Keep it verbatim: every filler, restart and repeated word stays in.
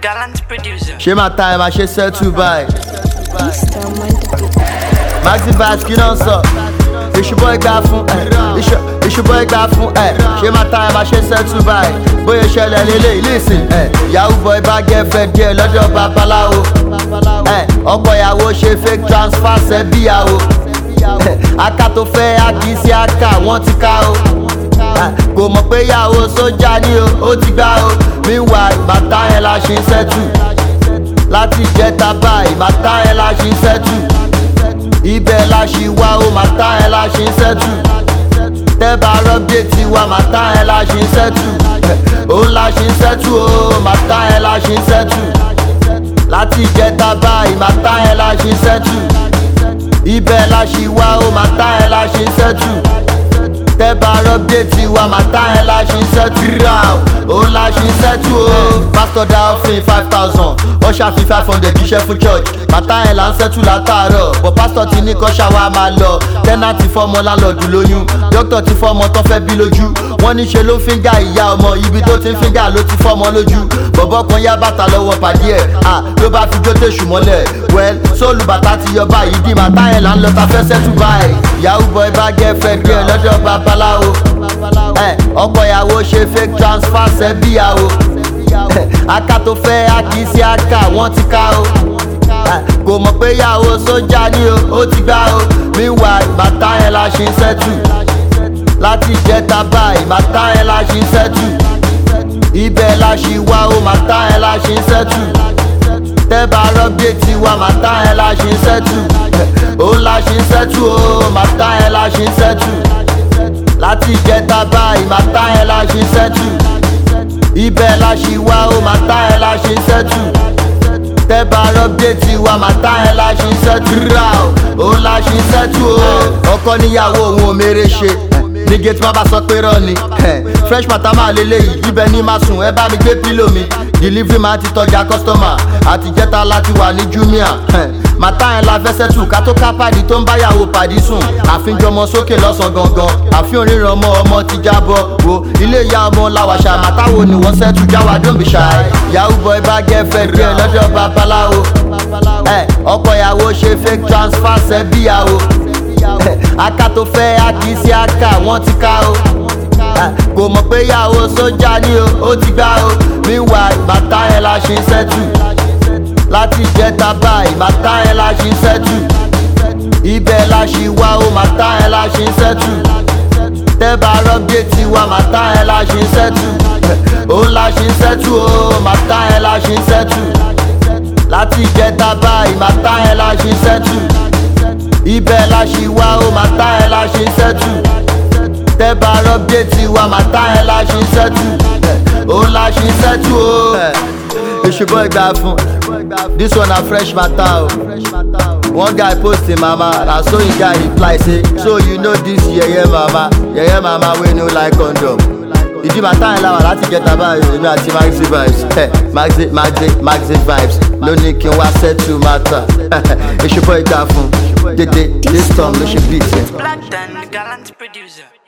Gallant producer. She my time, I should sell to buy. Maxi Vibes, kí ló ń sọ? It's your boy gbà fún ẹ. It's your boy gbà fún ẹ. She my time, I should sell to buy. Bóyá ṣẹlẹ̀ lélẹ̀ listen ẹ. Yahoo boy bá girlfriend díẹ̀ lọ́dọ̀ babaláwo. Ẹ ọkọ ìyàwó ṣe fake transfer ṣẹ́bíyàwó. Aka tó fẹ́ akí sí aka wọ́n ti ká o. Kò mọ̀ pé ìyàwó sójà ni o, ó ti gbá o. Meanwhile, bàtà yẹn la ṣe ń ṣẹ́tù. Láti jẹta báyìí, bàtà yẹn la ṣe ń ṣẹ́tù. Ibẹ̀ la ṣì wá o, bàtà yẹn la ṣe ń ṣẹ́tù. Tẹ́bà rọ́bdéètì wa, bàtà yẹn la ṣe ń ṣẹ́tù. Òun la ṣe ń ṣẹ́tù o, bàtà yẹn la ṣe ń ṣẹ́tù. Láti jẹta báyìí, bàtà yẹn la ṣe ń ṣẹ́tù. Ibẹ̀ la ṣì wá o, bàtà yẹn la ṣe ń ṣẹ́tù. Tẹ́bà rọ́bdéètì wa, bàtà yẹn la ṣe ń ṣẹ́tù. Òun la ṣe ń ṣẹ́tù o. Pastor dá òfin five thousand, ó ṣàfi five hundred jíṣẹ́ fún church. Bàtà yẹn là ń ṣẹ́tù látàárọ̀, but pastor ti ní kọ́ṣà wa máa lọ. Tẹ́nàtì fọ́mọ láńlọ́ọ̀dù lóyún, dókítà ti fọ́mọ tó fẹ́ bí lójú. Wọ́n ní ṣe ló fíńgà ìyá ọmọ, ibi tó ti ń fíńgà ló ti fọ́mọ lójú. Bọ̀bọ́ kan yá bàtà lọ́wọ́ pàdé ẹ̀, à ló bá fi jó tèṣù mọ́lẹ̀. Well, sóòlù bàtà ti yọ báyìí, dì bàtà yẹn là ń lọ ta fẹ́ ṣẹ́tù báyìí. Yahoo boy bá girlfriend díẹ̀ lọ́dọ̀ babaláwo. Ẹ ọkọ ìyàwó ṣe fake transfer ṣẹ́bíyàwó. Aka tó fẹ́ akí sí aka wọ́n ti ká o. Kò mọ̀ pé ìyàwó sójà ni o, ó ti gbá o. Meanwhile, bàtà yẹn la ṣe ń ṣẹ́tù. Láti jẹta báyìí, bàtà yẹn la ṣe ń ṣẹ́tù. Ibẹ̀ la ṣì wá o, bàtà yẹn la ṣe ń ṣẹ́tù. Tẹ́bà rọ́bdéètì wa, bàtà yẹn la ṣe ń ṣẹ́tù. Òun la ṣe ń ṣẹ́tù o, bàtà yẹn la ṣe ń ṣẹ́tù. Láti jẹta báyìí, bàtà yẹn la ṣe ń ṣẹ́tù. Ibẹ̀ la ṣì wá o, bàtà yẹn la ṣe ń ṣẹ́tù. Tẹ́bà rọ́bdéètì wa, bàtà yẹn la ṣe ń ṣẹ́tù. Òun la ṣe ń ṣẹ́tù o. Ọkọ níyàwó òun ò mèrè ṣe. Ní gate má bá sọ pé rán ni. Fresh mata máa lélẹ́yìí, ibẹ̀ ni máa sùn, ẹ bá mi gbé pílò mi. Delivery máa ti tọ́jà customer, àtijẹ́ta láti wà ní Jumia. Màtá yẹn la fẹ́ sẹ́tù, ká tó ká pàdé tó ń báyàwó pàdé sùn. Àfihàn sókè lọ́sàn gangan, àfihàn ríran ọmọ ọmọ ti jábọ̀. Wo ilé ìyá ọmọ làwàṣà, màtá wo ni wọ́n sẹ́tù jáwá don't be shy. Yahoo boy bá girlfriend díẹ̀ lọ́dọ̀ babaláwo. Ẹ ọkọ ìyàwó ṣe fake transfer ṣẹ́bíyàwó. Aka tó fẹ́ akí sí aka wọ́n ti ká o. Kò mọ̀ pé ìyàwó sójà ni o, ó ti gbá o. Meanwhile, bàtà yẹn la ṣe ń ṣẹ́tù. Láti jẹta báyìí, bàtà yẹn la ṣe ń ṣẹ́tù. Ibẹ̀ la ṣì wá o, bàtà yẹn la ṣe ń ṣẹ́tù. Tẹ́bà rọ́bdéètì wa, bàtà yẹn la ṣe ń ṣẹ́tù. Òun la ṣe ń ṣẹ́tù o, bàtà yẹn la ṣe ń ṣẹ́tù. Láti jẹta báyìí, bàtà yẹn la ṣe ń ṣẹ́tù. Ibẹ̀ la ṣì wá o, bàtà yẹn la ṣe ń ṣẹ́tù. Tẹ́bà rọ́bdéètì wa, bàtà yẹn la ṣe ń ṣẹ́tù. Òun la ṣe ń ṣẹ́tù o. It's your boy gbà fún. This one na fresh matter o. One guy post him mama, na so him guy reply say, so you know this yeye mama, yeye mama wey no like condom. Ìdí màtá yẹn láwà láti jẹta báyìí, èmi àti Maxi Vibes. Maxi Maxi Maxi Vibes ló ní kí n wá settle matter. It's your boy gbà fún. Dédé this time ló ṣe beat yẹn. Black Dan, gallant producer.